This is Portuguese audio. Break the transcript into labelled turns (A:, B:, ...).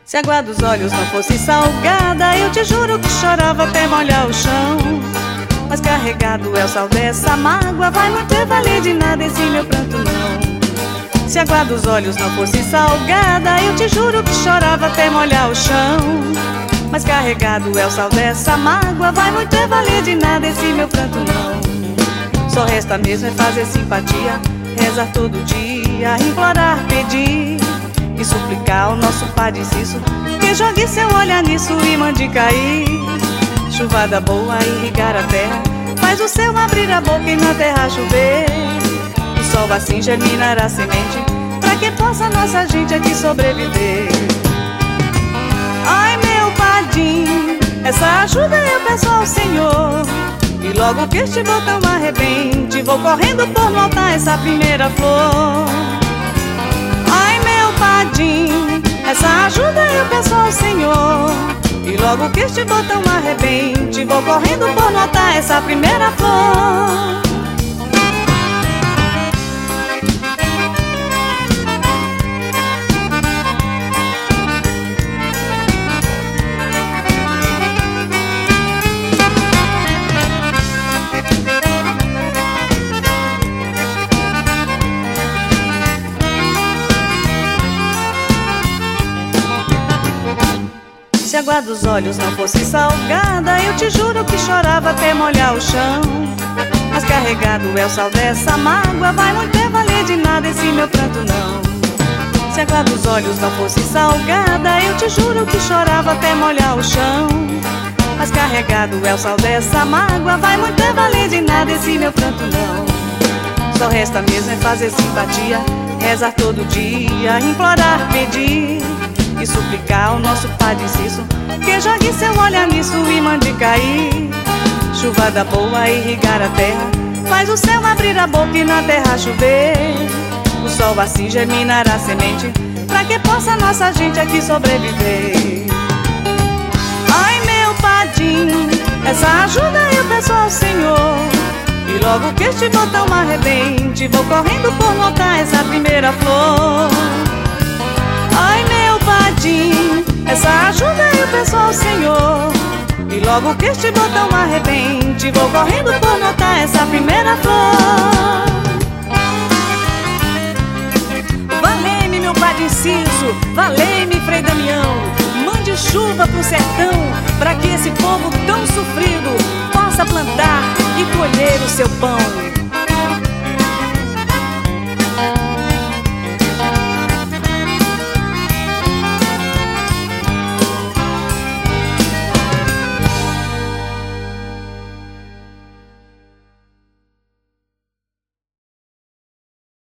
A: Se a água dos olhos não fosse salgada, eu te juro que chorava até molhar o chão. Mas carregado é o sal dessa mágoa, vai não ter valer de nada esse meu pranto não. Se a água dos olhos não fosse salgada, eu te juro que chorava até molhar o chão. Mas carregado é o sal dessa mágoa, vai não ter valer de nada esse meu pranto não. Só resta mesmo é fazer simpatia, rezar todo dia, implorar, pedir e suplicar ao nosso Padre Cício que jogue seu olhar nisso e mande cair chuvada boa, irrigar a terra, faz o céu abrir a boca e na terra chover. O sol assim germinará a semente pra que possa nossa gente aqui sobreviver. Ai meu Padim, essa ajuda eu peço ao Senhor, e logo que este botão arrebente, vou correndo por notar essa primeira flor. Ai meu Padim, essa ajuda eu peço ao Senhor, e logo que este botão arrebente, vou correndo por notar essa primeira flor. Se a água dos olhos não fosse salgada, eu te juro que chorava até molhar o chão. Mas carregado é o sal dessa mágoa, vai não ter valer de nada esse meu pranto não. Se a água dos olhos não fosse salgada, eu te juro que chorava até molhar o chão. Mas carregado é o sal dessa mágoa, vai não ter valer de nada esse meu pranto não. Só resta mesmo é fazer simpatia, rezar todo dia, implorar, pedir e suplicar ao nosso Padre Cício que jogue seu olhar nisso e mande cair chuvada boa, irrigar a terra, faz o céu abrir a boca e na terra chover. O sol assim germinará a semente pra que possa nossa gente aqui sobreviver. Ai meu Padim, essa ajuda eu peço ao Senhor, e logo que este botão arrebente, vou correndo por notar essa primeira flor. Ai meu Padim, essa ajuda eu peço ao Senhor, e logo que este botão arrebente, vou correndo por notar essa primeira flor.
B: Valei-me meu Padre Cício, valei-me Frei Damião, mande chuva pro sertão, pra que esse povo tão sofrido possa plantar e colher o seu pão.